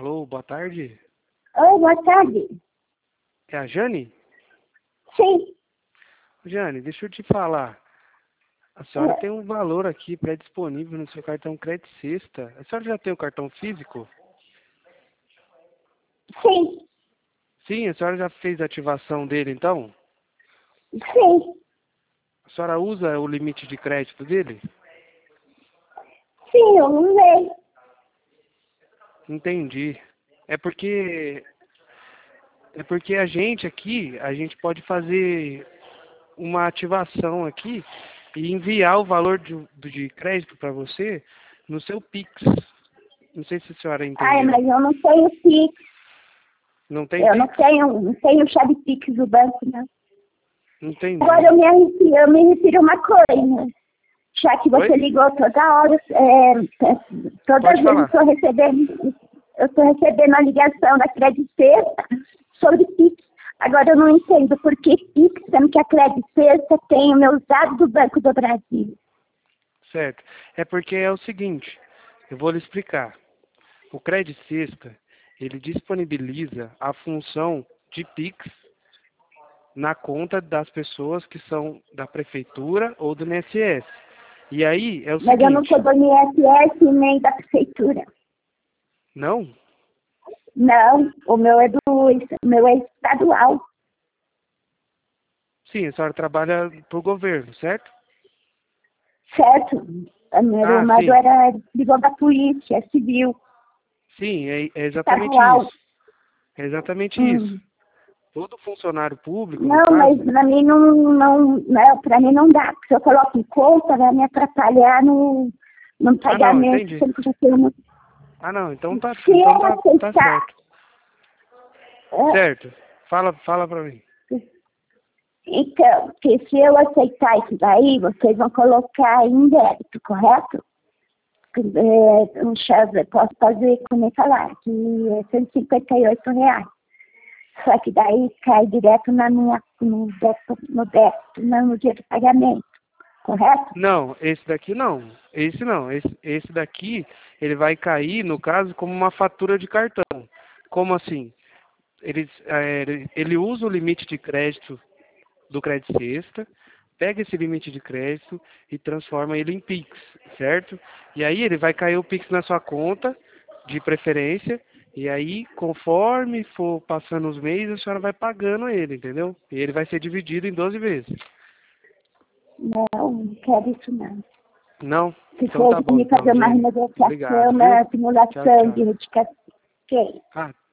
Alô, boa tarde. Oi, boa tarde. É a Jane? Sim. Jane, deixa eu te falar. A senhora tem um valor aqui pré-disponível no seu cartão Crédito Sexta. A senhora já tem o cartão físico? Sim. Sim, a senhora já fez a ativação dele, então? Sim. A senhora usa o limite de crédito dele? Sim, eu usei. Entendi. É porque a gente aqui, a gente pode fazer uma ativação aqui e enviar o valor de crédito para você no seu Pix. Não sei se a senhora Ai, entendeu. mas eu não tenho Pix. Não tem Eu Pix? não tenho chave Pix do banco, não. Entendi. Agora eu me refiro a uma coisa. Já que você Oi? ligou toda hora, todas Pode as vezes falar. eu estou recebendo a ligação da Crédito Sexta sobre Pix. Agora eu não entendo por que Pix, sendo que a Crédito Sexta tem os meus dados do Banco do Brasil. Certo. É porque é o seguinte, eu vou lhe explicar. O Crédito Sexta, ele disponibiliza a função de Pix na conta das pessoas que são da prefeitura ou do INSS. E aí é o Mas eu não seguinte, sou do INSS nem da prefeitura. não? Não, o meu é estadual, Sim, a senhora trabalha para o governo, certo? certo? O meu Ah, irmão sim. era ligou da polícia civil, Sim, é exatamente estadual. isso. É exatamente isso. Hum. Todo funcionário público, no Não, mas caso. para mim não, para mim não dá, porque se eu coloco em conta, vai me atrapalhar no Ah, não, pagamento, entendi. sendo que eu já tenho uma... Ah, não, Se eu tá aceitar, certo. Certo. Fala pra mim. então, porque se eu aceitar isso daí, vocês vão colocar em débito, correto? Um chave, posso fazer como eu falar, que é R$ 158. Só que daí cai direto no débito, não no dia do pagamento, correto? Não, esse daqui não. Esse não. Esse daqui, ele vai cair, no caso, como uma fatura de cartão. Como assim? Ele usa o limite de crédito do Crédito Sexta, pega esse limite de crédito e transforma ele em Pix, certo? E aí ele vai cair o Pix na sua conta, de preferência, e aí, conforme for passando os meses, a senhora vai pagando ele, entendeu? E ele vai ser dividido em 12 vezes. Não quero isso não. Não? Se Então for tá bom, me então, fazer uma Jenny. renegociação, Obrigado, viu? uma Tchau, simulação tchau. de retificação, ok. Ah,